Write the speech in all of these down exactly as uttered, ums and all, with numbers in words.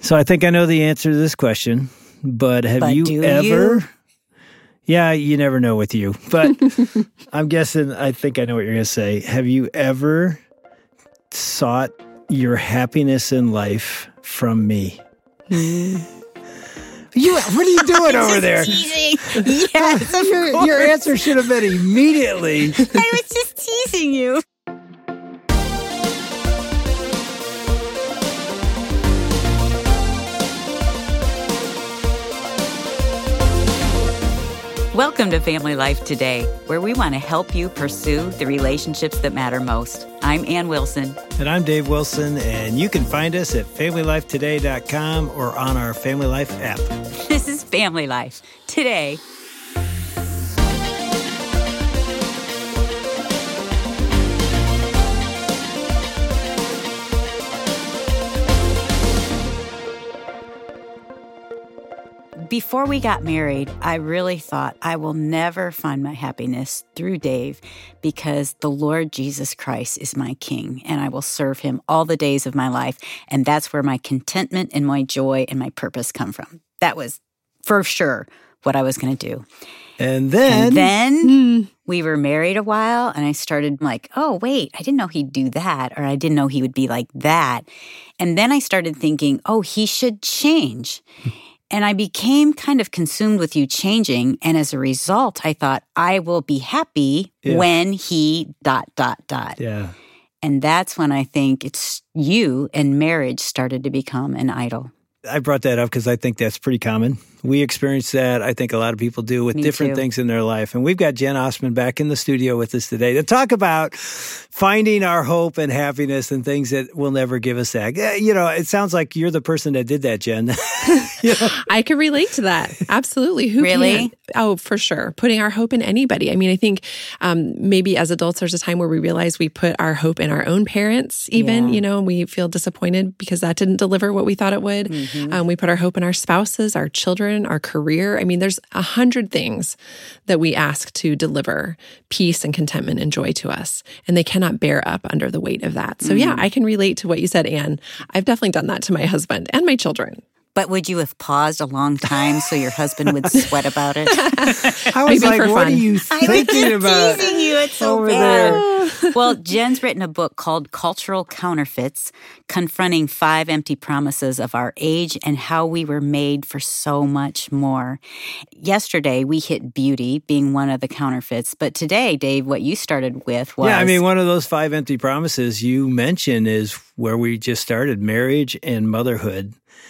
So I think I know the answer to this question, but have But you do ever... you? Yeah, you never know with you, but I'm guessing, I think I know what you're going to say. Have you ever sought your happiness in life from me? Hmm. You, what are you doing over there? Teasing. Yes, of your, course. your answer should have been immediately. I was just teasing you. Welcome to Family Life Today, where we want to help you pursue the relationships that matter most. I'm Ann Wilson. And I'm Dave Wilson, and you can find us at family life today dot com or on our Family Life app. This is Family Life Today. Before we got married, I really thought I will never find my happiness through Dave because the Lord Jesus Christ is my King and I will serve him all the days of my life. And that's where my contentment and my joy and my purpose come from. That was for sure what I was going to do. And then... And then mm. we were married a while and I started like, oh, wait, I didn't know he'd do that, or I didn't know he would be like that. And then I started thinking, oh, he should change. And I became kind of consumed with you changing. And as a result, I thought, I will be happy yeah. when he dot, dot, dot. Yeah. And that's when I think it's you and marriage started to become an idol. I brought that up because I think that's pretty common. We experience that. I think a lot of people do with Me different too. things in their life. And we've got Jen Osman back in the studio with us today to talk about finding our hope and happiness and things that will never give us that. You know, it sounds like you're the person that did that, Jen. You know? I can relate to that. Absolutely. Who Really? can't? Oh, for sure. Putting our hope in anybody. I mean, I think um, maybe as adults, there's a time where we realize we put our hope in our own parents, even, Yeah. you know, and we feel disappointed because that didn't deliver what we thought it would. Mm-hmm. Um, we put our hope in our spouses, our children, our career. I mean, there's a hundred things that we ask to deliver peace and contentment and joy to us, and they cannot bear up under the weight of that. So, mm. yeah, I can relate to what you said, Ann. I've definitely done that to my husband and my children. But would you have paused a long time so your husband would sweat about it? I was Maybe like, for what fun. are you thinking about? Teasing you. It's so over bad. Well, Jen's written a book called Cultural Counterfeits, Confronting Five Empty Promises of Our Age and How We Were Made for So Much More. Yesterday, we hit beauty being one of the counterfeits. But today, Dave, what you started with was... Yeah, I mean, one of those five empty promises you mentioned is where we just started, marriage and motherhood.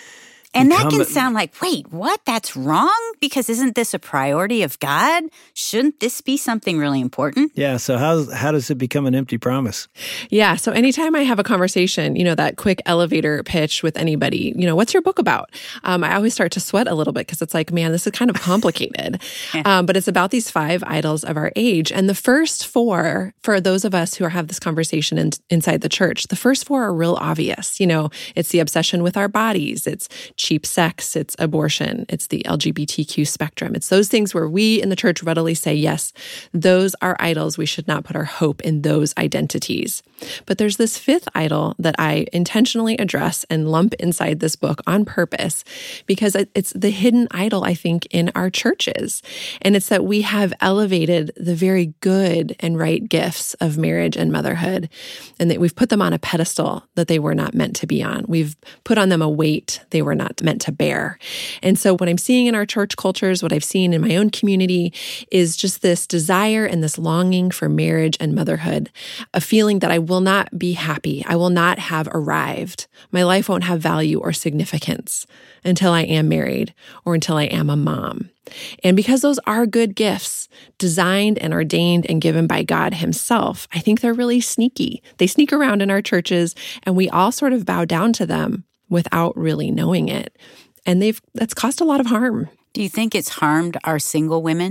And that Become- can sound like, wait, what? That's wrong? Because isn't this a priority of God? Shouldn't this be something really important? Yeah, so how, how does it become an empty promise? Yeah. So anytime I have a conversation, you know, that quick elevator pitch with anybody, you know, what's your book about? Um, I always start to sweat a little bit because it's like, man, this is kind of complicated. Yeah. um, but it's about these five idols of our age. And the first four, for those of us who are, have this conversation in, inside the church, the first four are real obvious. You know, it's the obsession with our bodies. It's cheap sex. It's abortion. It's the L G B T Q spectrum. It's those things where we in the church readily say, yes, those are idols. We should not put our hope in those identities. But there's this fifth idol that I intentionally address and lump inside this book on purpose because it's the hidden idol, I think, in our churches. And it's that we have elevated the very good and right gifts of marriage and motherhood, and that we've put them on a pedestal that they were not meant to be on. We've put on them a weight they were not meant to bear. And so what I'm seeing in our church cultures, what I've seen in my own community, is just this desire and this longing for marriage and motherhood, a feeling that I will not be happy. I will not have arrived. My life won't have value or significance until I am married or until I am a mom. And because those are good gifts, designed and ordained and given by God himself, I think they're really sneaky. They sneak around in our churches and we all sort of bow down to them without really knowing it. And they've that's caused a lot of harm. Do you think it's harmed our single women?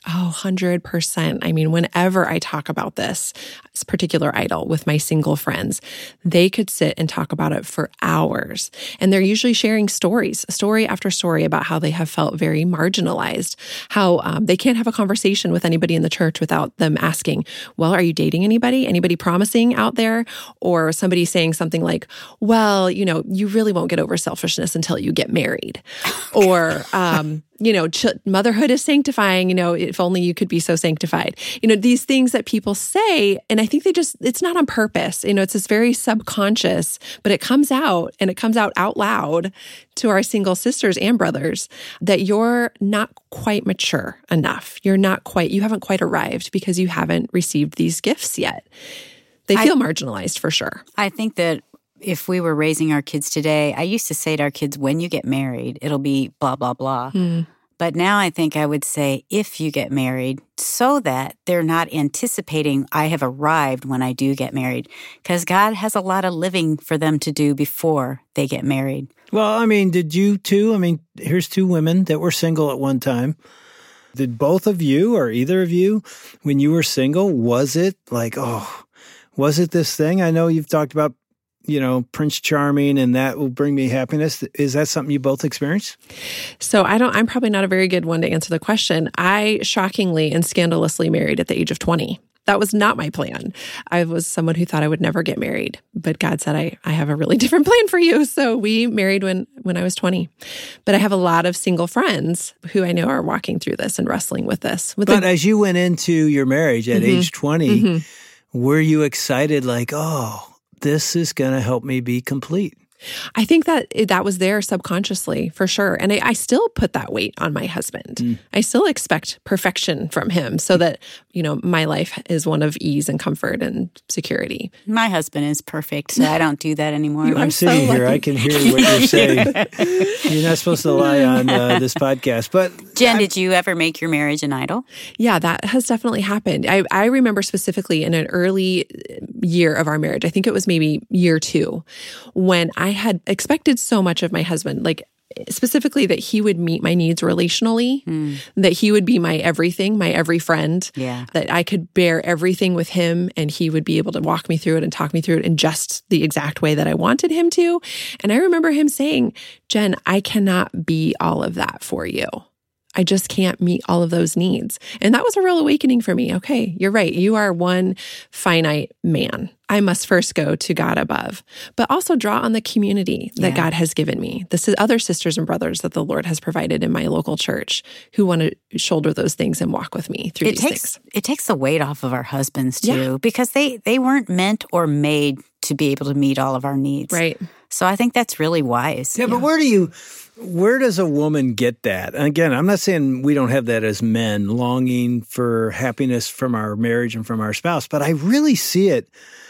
Oh, one hundred percent. I mean, whenever I talk about this, this particular idol with my single friends, they could sit and talk about it for hours. And they're usually sharing stories, story after story about how they have felt very marginalized, how um, they can't have a conversation with anybody in the church without them asking, well, are you dating anybody? Anybody promising out there? Or somebody saying something like, well, you know, you really won't get over selfishness until you get married. Or, um, you know, ch- motherhood is sanctifying, you know, if only you could be so sanctified. You know, these things that people say, and I think they just, it's not on purpose. You know, it's this very subconscious, but it comes out and it comes out out loud to our single sisters and brothers that you're not quite mature enough. You're not quite, you haven't quite arrived because you haven't received these gifts yet. They feel I, marginalized for sure. I think that if we were raising our kids today, I used to say to our kids, when you get married, it'll be blah, blah, blah. Mm. But now I think I would say, if you get married, so that they're not anticipating I have arrived when I do get married. Because God has a lot of living for them to do before they get married. Well, I mean, did you too? I mean, here's two women that were single at one time. Did both of you or either of you, when you were single, was it like, oh, was it this thing? I know you've talked about, you know, Prince Charming and that will bring me happiness. Is that something you both experienced? So I don't, I'm probably not a very good one to answer the question. I shockingly and scandalously married at the age of twenty. That was not my plan. I was someone who thought I would never get married, but God said, I, I have a really different plan for you. So we married when, when I was twenty. But I have a lot of single friends who I know are walking through this and wrestling with this. With but the, as you went into your marriage at mm-hmm. age twenty, mm-hmm. were you excited like, oh, this is going to help me be complete? I think that that was there subconsciously, for sure. And I, I still put that weight on my husband. Mm. I still expect perfection from him so that, you know, my life is one of ease and comfort and security. My husband is perfect, so I don't do that anymore. I'm sitting so here. I can hear what you're saying. You're not supposed to lie on uh, this podcast. But Jen, I'm, did you ever make your marriage an idol? Yeah, that has definitely happened. I, I remember specifically in an early year of our marriage, I think it was maybe year two, when I had expected so much of my husband, like specifically that he would meet my needs relationally, mm. that he would be my everything, my every friend, yeah. that I could bear everything with him and he would be able to walk me through it and talk me through it in just the exact way that I wanted him to. And I remember him saying, Jen, I cannot be all of that for you. I just can't meet all of those needs. And that was a real awakening for me. Okay, you're right. You are one finite man. I must first go to God above, but also draw on the community that yeah. God has given me. This is other sisters and brothers that the Lord has provided in my local church who want to shoulder those things and walk with me through it these takes, things. It takes the weight off of our husbands too, yeah. because they, they weren't meant or made to be able to meet all of our needs. Right. So I think that's really wise. Yeah, yeah. But where do you... Where does a woman get that? And again, I'm not saying we don't have that as men, longing for happiness from our marriage and from our spouse, but I really see it.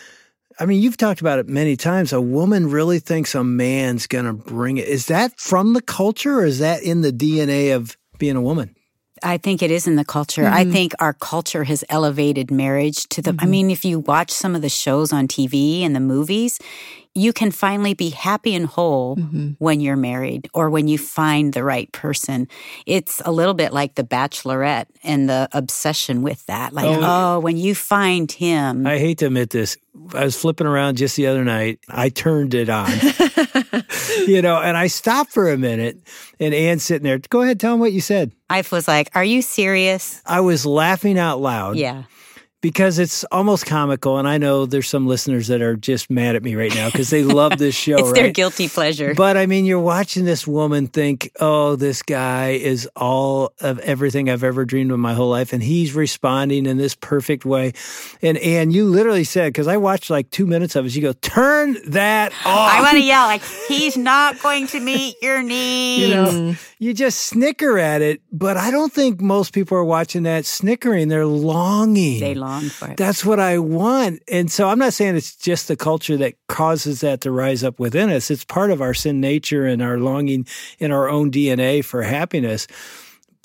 I mean, you've talked about it many times. A woman really thinks a man's going to bring it. Is that from the culture or is that in the D N A of being a woman? I think it is in the culture. Mm-hmm. I think our culture has elevated marriage to the, mm-hmm. I mean, if you watch some of the shows on T V and the movies, you can finally be happy and whole mm-hmm. when you're married or when you find the right person. It's a little bit like The Bachelorette and the obsession with that. Like, oh, oh when you find him. I hate to admit this. I was flipping around just the other night. I turned it on, you know, and I stopped for a minute and Ann's sitting there. Go ahead, tell him what you said. I was like, are you serious? I was laughing out loud. Yeah. Because it's almost comical, and I know there's some listeners that are just mad at me right now because they love this show, it's right? their guilty pleasure. But, I mean, you're watching this woman think, oh, this guy is all of everything I've ever dreamed of my whole life, and he's responding in this perfect way. And, and you literally said, because I watched like two minutes of it, you go, turn that off. I want to yell, like, he's not going to meet your needs. You know, you just snicker at it, but I don't think most people are watching that snickering. They're longing. They long for it. That's what I want. And so I'm not saying it's just the culture that causes that to rise up within us. It's part of our sin nature and our longing in our own D N A for happiness.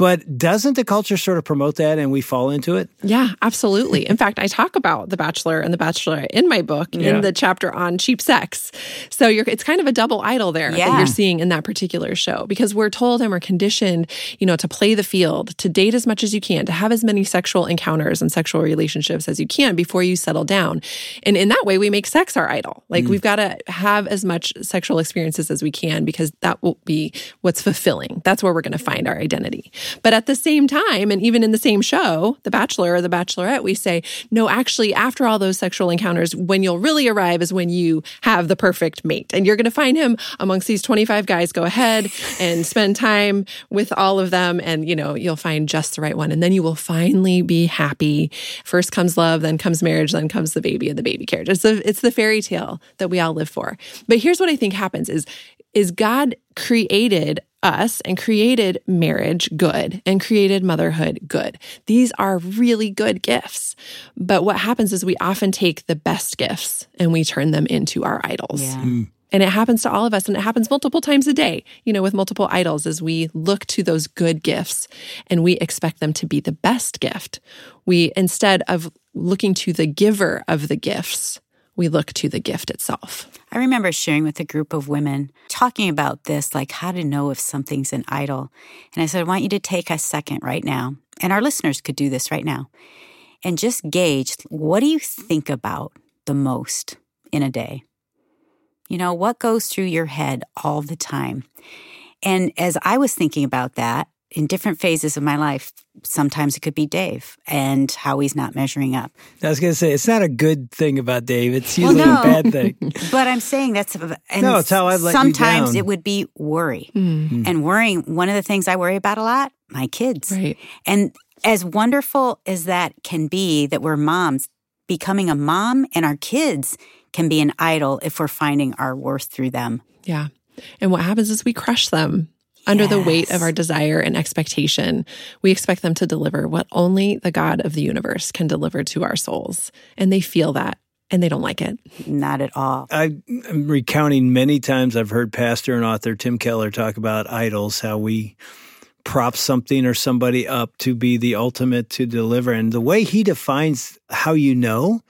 But doesn't the culture sort of promote that and we fall into it? Yeah, absolutely. In fact, I talk about The Bachelor and The Bachelorette in my book Yeah. in the chapter on cheap sex. So you're, it's kind of a double idol there Yeah. that you're seeing in that particular show, because we're told and we're conditioned, you know, to play the field, to date as much as you can, to have as many sexual encounters and sexual relationships as you can before you settle down. And in that way, we make sex our idol. Like, mm. we've got to have as much sexual experiences as we can, because that will be what's fulfilling. That's where we're going to find our identity. But at the same time, and even in the same show, The Bachelor or The Bachelorette, we say, no, actually, after all those sexual encounters, when you'll really arrive is when you have the perfect mate. And you're going to find him amongst these twenty-five guys. Go ahead and spend time with all of them, and, you know, you'll find just the right one. And then you will finally be happy. First comes love, then comes marriage, then comes the baby and the baby carriage. It's the, it's the fairy tale that we all live for. But here's what I think happens is, is God created us and created marriage good and created motherhood good. These are really good gifts. But what happens is we often take the best gifts and we turn them into our idols. Yeah. Mm. And it happens to all of us, and it happens multiple times a day, you know, with multiple idols, as we look to those good gifts and we expect them to be the best gift. We, instead of looking to the giver of the gifts, we look to the gift itself. I remember sharing with a group of women, talking about this, like how to know if something's an idol. And I said, I want you to take a second right now, and our listeners could do this right now, and just gauge, what do you think about the most in a day? You know, what goes through your head all the time? And as I was thinking about that, in different phases of my life, sometimes it could be Dave and how he's not measuring up. I was going to say, it's not a good thing about Dave. It's usually well, no. a bad thing. But I'm saying that's... And no, it's how I'd let sometimes you down. It would be worry. Mm. And worrying, one of the things I worry about a lot, my kids. Right. And as wonderful as that can be, that we're moms, becoming a mom and our kids can be an idol if we're finding our worth through them. Yeah. And what happens is we crush them under Yes. the weight of our desire and expectation. We expect them to deliver what only the God of the universe can deliver to our souls. And they feel that, and they don't like it. Not at all. I'm recounting many times I've heard pastor and author Tim Keller talk about idols, how we prop something or somebody up to be the ultimate to deliver. And the way he defines how you know,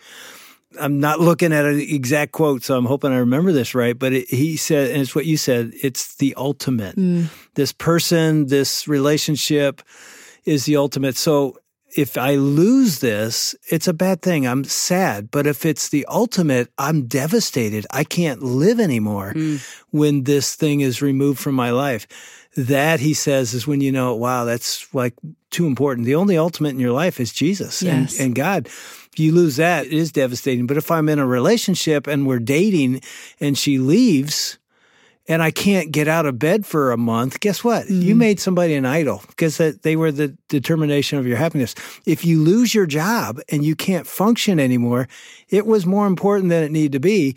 I'm not looking at an exact quote, so I'm hoping I remember this right, but it, he said, and it's what you said, it's the ultimate. Mm. This person, this relationship is the ultimate. So if I lose this, it's a bad thing. I'm sad. But if it's the ultimate, I'm devastated. I can't live anymore mm. when this thing is removed from my life. That, he says, is when you know, wow, that's like too important. The only ultimate in your life is Jesus yes. and, and God. If you lose that, it is devastating. But if I'm in a relationship and we're dating and she leaves and I can't get out of bed for a month, guess what? Mm-hmm. You made somebody an idol because they were the determination of your happiness. If you lose your job and you can't function anymore, it was more important than it needed to be.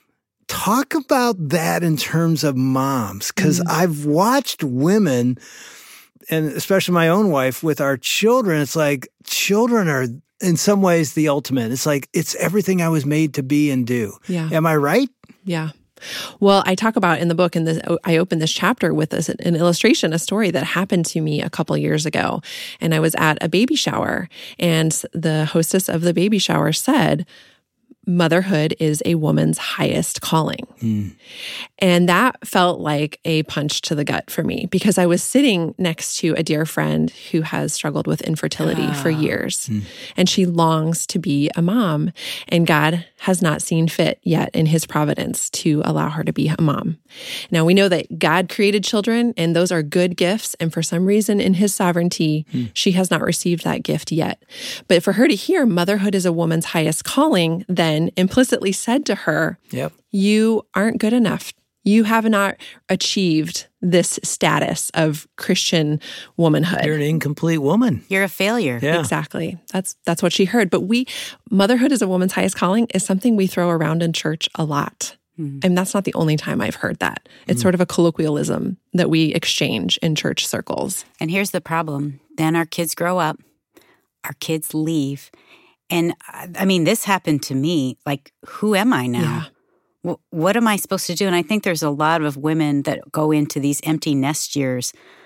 Talk about that in terms of moms, because mm-hmm. I've watched women, and especially my own wife, with our children, it's like children are in some ways the ultimate. It's like, it's everything I was made to be and do. Yeah. Am I right? Yeah. Well, I talk about in the book, and I open this chapter with this, an illustration, a story that happened to me a couple years ago. And I was at a baby shower, and the hostess of the baby shower said, motherhood is a woman's highest calling. Mm. And that felt like a punch to the gut for me, because I was sitting next to a dear friend who has struggled with infertility oh. for years. Mm. And she longs to be a mom. And God has not seen fit yet in his providence to allow her to be a mom. Now, we know that God created children, and those are good gifts. And for some reason in his sovereignty, mm. she has not received that gift yet. But for her to hear motherhood is a woman's highest calling, then implicitly said to her, yep. you aren't good enough. You have not achieved this status of Christian womanhood. You're an incomplete woman. You're a failure. Yeah. Exactly. That's that's what she heard. But we, motherhood as a woman's highest calling is something we throw around in church a lot. Mm. And that's not the only time I've heard that. It's mm. sort of a colloquialism that we exchange in church circles. And here's the problem. Then our kids grow up, our kids leave. And I mean, this happened to me. Like, who am I now? Yeah. W- what am I supposed to do? And I think there's a lot of women that go into these empty nest years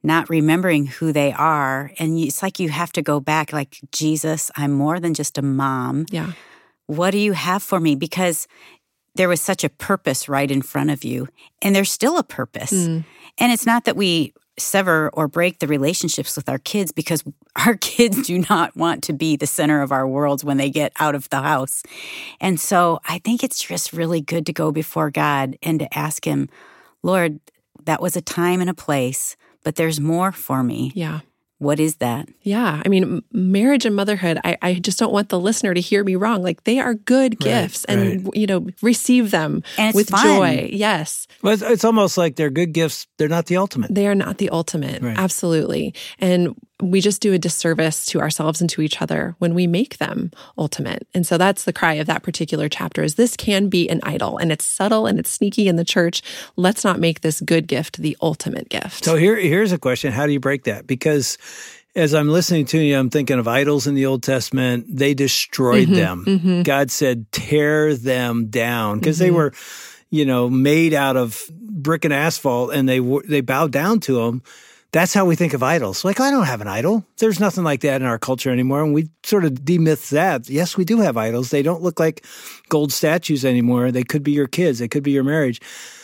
not remembering who they are. And it's like you have to go back, like, Jesus, I'm more than just a mom. Yeah. What do you have for me? Because there was such a purpose right in front of you, and there's still a purpose. Mm. And it's not that we sever or break the relationships with our kids, because our kids do not want to be the center of our worlds when they get out of the house. And so I think it's just really good to go before God and to ask him, Lord, that was a time and a place, but there's more for me. Yeah. What is that? Yeah. I mean, marriage and motherhood, I, I just don't want the listener to hear me wrong. Like, they are good right, gifts and, right. you know, receive them and it's with fun. joy. Yes. Well, it's, it's almost like they're good gifts. They're not the ultimate. They are not the ultimate. Right. Absolutely. And we just do a disservice to ourselves and to each other when we make them ultimate. And so that's the cry of that particular chapter, is this can be an idol, and it's subtle and it's sneaky in the church. Let's not make this good gift the ultimate gift. So here, here's a question. How do you break that? Because as I'm listening to you, I'm thinking of idols in the Old Testament. They destroyed mm-hmm, them. Mm-hmm. God said, tear them down, because mm-hmm. they were, you know, made out of brick and asphalt, and they they bowed down to them. That's how we think of idols. Like, I don't have an idol. There's nothing like that in our culture anymore. And we sort of demyth that. Yes, we do have idols. They don't look like gold statues anymore. They could be your kids. They could be your marriage.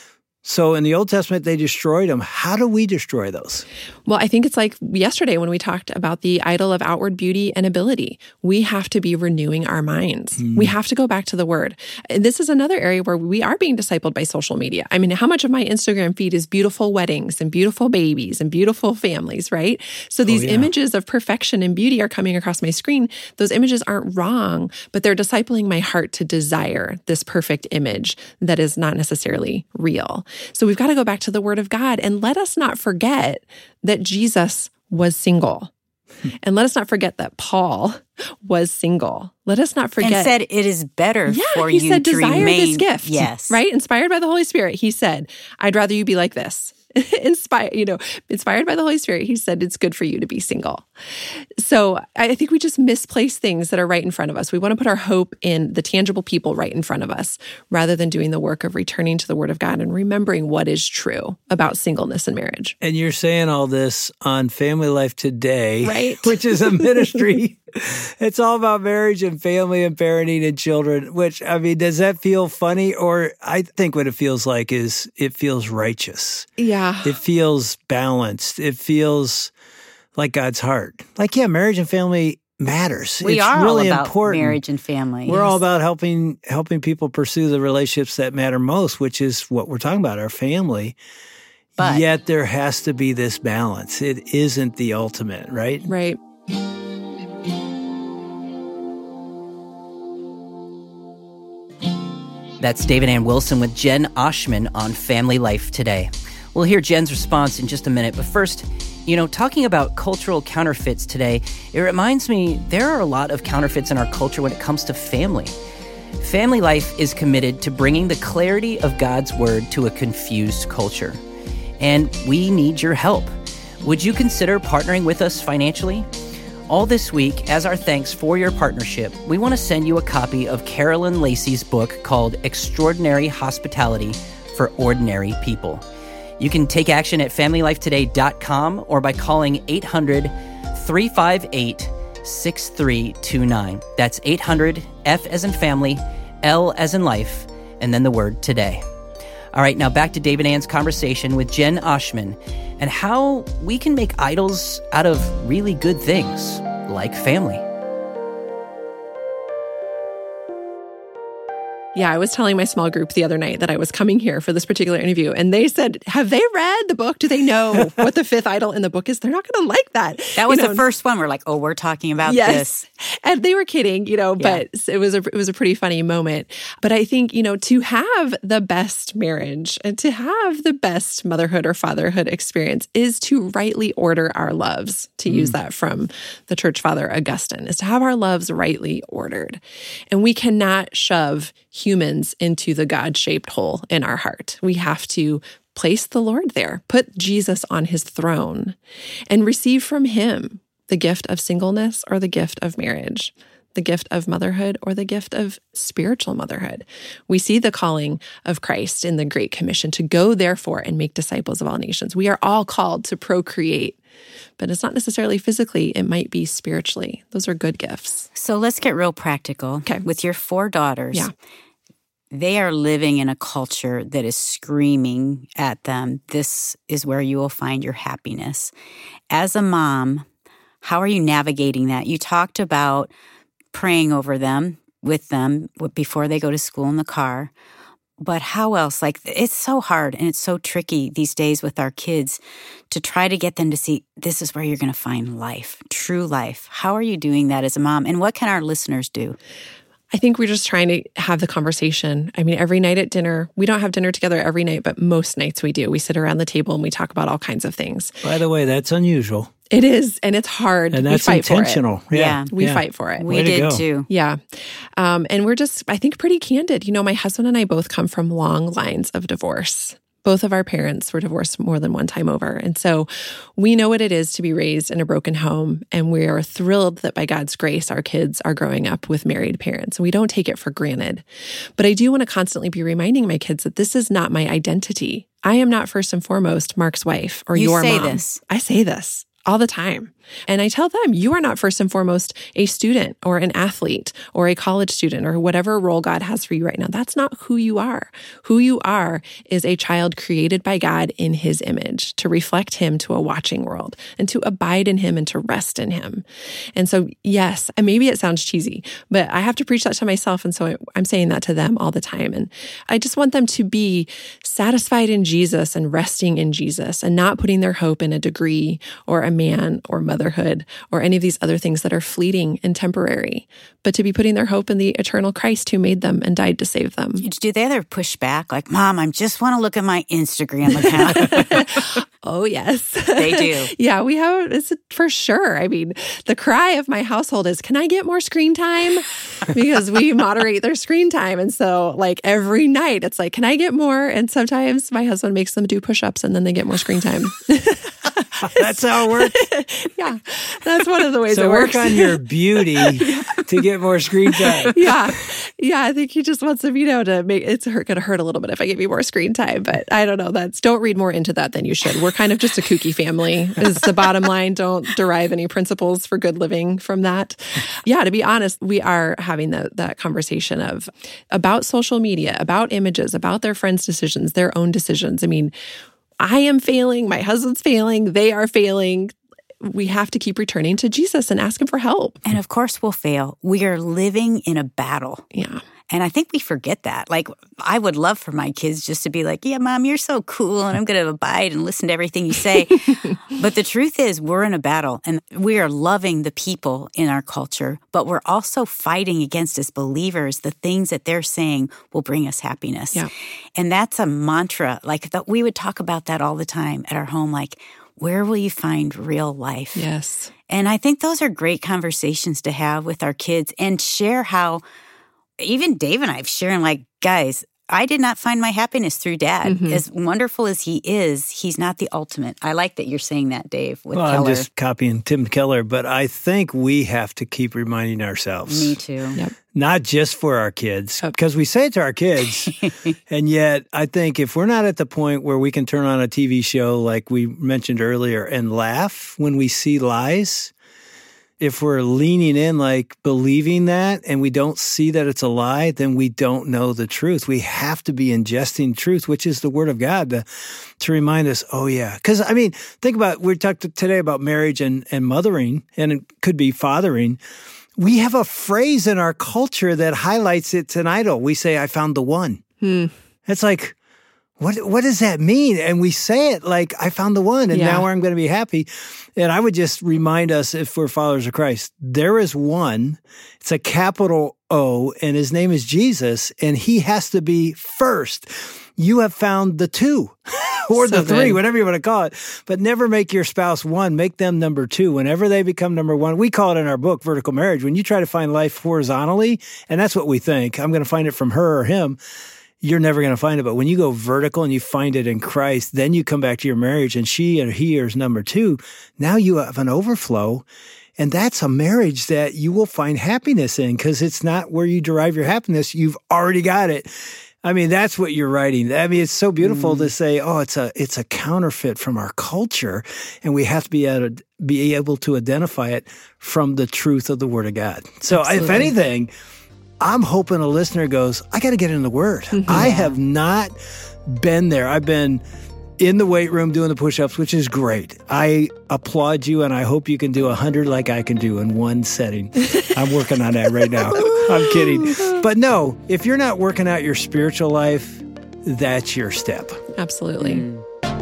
So in the Old Testament, they destroyed them. How do we destroy those? Well, I think it's like yesterday when we talked about the idol of outward beauty and ability. We have to be renewing our minds. Mm. We have to go back to the Word. And this is another area where we are being discipled by social media. I mean, how much of my Instagram feed is beautiful weddings and beautiful babies and beautiful families, right? So these oh, yeah. images of perfection and beauty are coming across my screen. Those images aren't wrong, but they're discipling my heart to desire this perfect image that is not necessarily real. So we've got to go back to the Word of God, and let us not forget that Jesus was single. And let us not forget that Paul was single. Let us not forget. And said it is better yeah, for he you said, to desire remain. This gift. Yes. Right? Inspired by the Holy Spirit. He said, I'd rather you be like this. Inspired, you know, inspired by the Holy Spirit, he said it's good for you to be single. So I think we just misplace things that are right in front of us. We want to put our hope in the tangible people right in front of us, rather than doing the work of returning to the Word of God and remembering what is true about singleness and marriage. And you're saying all this on Family Life Today, right? Which is a ministry. It's all about marriage and family and parenting and children, which, I mean, does that feel funny? Or I think what it feels like is it feels righteous. Yeah. It feels balanced. It feels like God's heart. Like, yeah, marriage and family matters. We it's are really all about important. Marriage and family. We're yes. all about helping helping people pursue the relationships that matter most, which is what we're talking about, our family. But yet there has to be this balance. It isn't the ultimate, right? Right. That's David Ann Wilson with Jen Oshman on Family Life Today. We'll hear Jen's response in just a minute, but first, you know, talking about cultural counterfeits today, it reminds me there are a lot of counterfeits in our culture when it comes to family. Family Life is committed to bringing the clarity of God's Word to a confused culture. And we need your help. Would you consider partnering with us financially? All this week, as our thanks for your partnership, we want to send you a copy of Carolyn Lacey's book called Extraordinary Hospitality for Ordinary People. You can take action at family life today dot com or by calling eight hundred, three five eight, six three two nine. That's eight hundred, F as in family, L as in life, and then the word today. All right, now back to David Ann's conversation with Jen Oshman and how we can make idols out of really good things, like family. Yeah, I was telling my small group the other night that I was coming here for this particular interview, and they said, have they read the book? Do they know what the fifth idol in the book is? They're not going to like that. That was you know, the first one. We're like, oh, we're talking about yes. this. And they were kidding, you know, but yeah. it was a it was a pretty funny moment. But I think, you know, to have the best marriage and to have the best motherhood or fatherhood experience is to rightly order our loves, to mm. use that from the church father Augustine, is to have our loves rightly ordered. And we cannot shove humans into the God-shaped hole in our heart. We have to place the Lord there, put Jesus on his throne, and receive from him the gift of singleness or the gift of marriage. the gift of motherhood or the gift of spiritual motherhood. We see the calling of Christ in the Great Commission to go, therefore, and make disciples of all nations. We are all called to procreate, but it's not necessarily physically. It might be spiritually. Those are good gifts. So let's get real practical. Okay. With your four daughters, Yeah. they are living in a culture that is screaming at them, this is where you will find your happiness. As a mom, how are you navigating that? You talked about praying over them, with them, before they go to school in the car. But how else? Like, it's so hard and it's so tricky these days with our kids to try to get them to see this is where you're going to find life, true life. How are you doing that as a mom? And what can our listeners do? I think we're just trying to have the conversation. I mean, every night at dinner, we don't have dinner together every night, but most nights we do. We sit around the table and we talk about all kinds of things. By the way, that's unusual. It is, and it's hard. And that's we fight intentional. For it. Yeah. Yeah. We yeah. fight for it. We Way to did go. too. Yeah. Um, and we're just, I think, pretty candid. You know, my husband and I both come from long lines of divorce. Both of our parents were divorced more than one time over. And so we know what it is to be raised in a broken home. And we are thrilled that by God's grace, our kids are growing up with married parents. And we don't take it for granted. But I do want to constantly be reminding my kids that this is not my identity. I am not first and foremost Mark's wife or You your say mom. this. I say this all the time. And I tell them, you are not first and foremost a student or an athlete or a college student or whatever role God has for you right now. That's not who you are. Who you are is a child created by God in his image to reflect him to a watching world and to abide in him and to rest in him. And so, yes, and maybe it sounds cheesy, but I have to preach that to myself. And so I'm saying that to them all the time. And I just want them to be satisfied in Jesus and resting in Jesus and not putting their hope in a degree or a man or motherhood or any of these other things that are fleeting and temporary, but to be putting their hope in the eternal Christ who made them and died to save them. Do they ever push back? Like, Mom, I just want to look at my Instagram account. Oh, yes. They do. Yeah, we have, it's for sure. I mean, the cry of my household is, can I get more screen time? Because we moderate their screen time. And so like every night it's like, can I get more? And sometimes my husband makes them do push-ups and then they get more screen time. That's how it works. Yeah, that's one of the ways So it work works. on your beauty to get more screen time. Yeah. Yeah. I think he just wants me, you know, to make it's hurt, going to hurt a little bit if I give you more screen time. But I don't know. That's don't read more into that than you should. We're kind of just a kooky family is the bottom line. Don't derive any principles for good living from that. Yeah. To be honest, we are having that, that conversation of about social media, about images, about their friends' decisions, their own decisions. I mean, I am failing. My husband's failing. They are failing. We have to keep returning to Jesus and ask him for help. And of course we'll fail. We are living in a battle. Yeah. And I think we forget that. Like, I would love for my kids just to be like, yeah, Mom, you're so cool, and I'm going to abide and listen to everything you say. But the truth is, we're in a battle, and we are loving the people in our culture, but we're also fighting against, as believers, the things that they're saying will bring us happiness. Yeah. And that's a mantra. Like, that we would talk about that all the time at our home, like, where will you find real life? Yes. And I think those are great conversations to have with our kids and share how, even Dave and I have shared, like, guys, I did not find my happiness through Dad. Mm-hmm. As wonderful as he is, he's not the ultimate. I like that you're saying that, Dave, with Well, Keller. I'm just copying Tim Keller, but I think we have to keep reminding ourselves. Me too. Yep. Not just for our kids, because we say it to our kids. And yet, I think if we're not at the point where we can turn on a T V show like we mentioned earlier and laugh when we see lies, if we're leaning in, like believing that, and we don't see that it's a lie, then we don't know the truth. We have to be ingesting truth, which is the Word of God, to, to remind us, oh, yeah. Because, I mean, think about, we talked today about marriage and, and mothering, and it could be fathering. We have a phrase in our culture that highlights it's an idol. We say, I found the one. Hmm. It's like, what what does that mean? And we say it like, I found the one, and Yeah. now I'm going to be happy. And I would just remind us, if we're followers of Christ, there is one. It's a capital O, and his name is Jesus, and he has to be first. You have found the two or So the three, good. whatever you want to call it. But never make your spouse one. Make them number two. Whenever they become number one, we call it in our book, Vertical Marriage. When you try to find life horizontally, and that's what we think, I'm going to find it from her or him, you're never going to find it. But when you go vertical and you find it in Christ, then you come back to your marriage and she or he is number two. Now you have an overflow. And that's a marriage that you will find happiness in because it's not where you derive your happiness. You've already got it. I mean, that's what you're writing. I mean, it's so beautiful mm. to say, oh, it's a it's a counterfeit from our culture, and we have to be able to, be able to identify it from the truth of the Word of God. So Absolutely. If anything, I'm hoping a listener goes, I got to get in the Word. Mm-hmm. I have not been there. I've been in the weight room doing the push-ups, which is great. I applaud you, and I hope you can do a hundred like I can do in one setting. I'm working on that right now. I'm kidding. But no, if you're not working out your spiritual life, that's your step. Absolutely. Mm.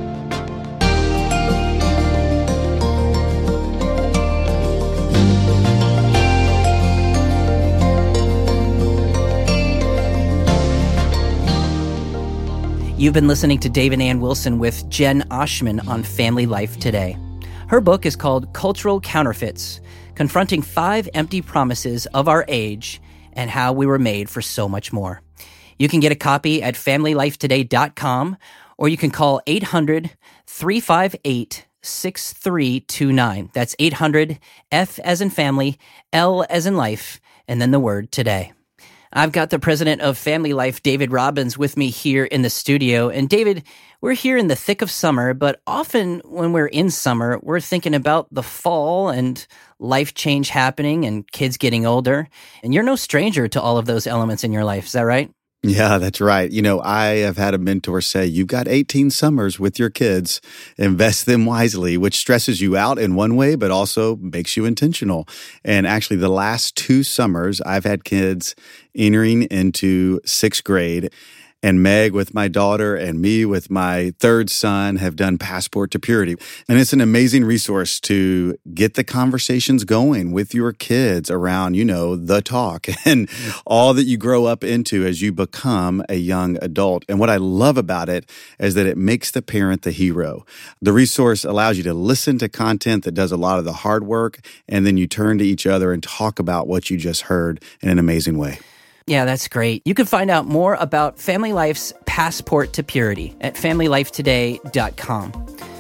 You've been listening to Dave and Ann Wilson with Jen Oshman on Family Life Today. Her book is called Cultural Counterfeits, Confronting Five Empty Promises of Our Age and How We Were Made for So Much More. You can get a copy at family life today dot com, or you can call eight hundred, three five eight, six three two nine. That's eight hundred, F as in family, L as in life, and then the word today. I've got the president of Family Life, David Robbins, with me here in the studio. And David, we're here in the thick of summer, but often when we're in summer, we're thinking about the fall and life change happening and kids getting older. And you're no stranger to all of those elements in your life. Is that right? Yeah, that's right. You know, I have had a mentor say, you've got eighteen summers with your kids, invest them wisely, which stresses you out in one way, but also makes you intentional. And actually, the last two summers, I've had kids entering into sixth grade. And Meg with my daughter and me with my third son have done Passport to Purity. And it's an amazing resource to get the conversations going with your kids around, you know, the talk and all that you grow up into as you become a young adult. And what I love about it is that it makes the parent the hero. The resource allows you to listen to content that does a lot of the hard work, and then you turn to each other and talk about what you just heard in an amazing way. Yeah, that's great. You can find out more about Family Life's Passport to Purity at family life today dot com.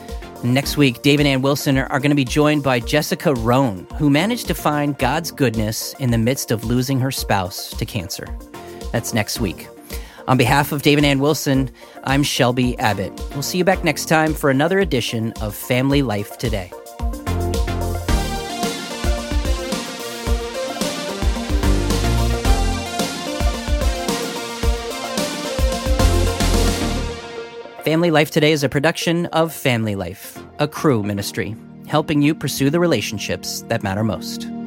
Next week, Dave and Ann Wilson are going to be joined by Jessica Rohn, who managed to find God's goodness in the midst of losing her spouse to cancer. That's next week. On behalf of Dave and Ann Wilson, I'm Shelby Abbott. We'll see you back next time for another edition of Family Life Today. Family Life Today is a production of Family Life, a Cru ministry, helping you pursue the relationships that matter most.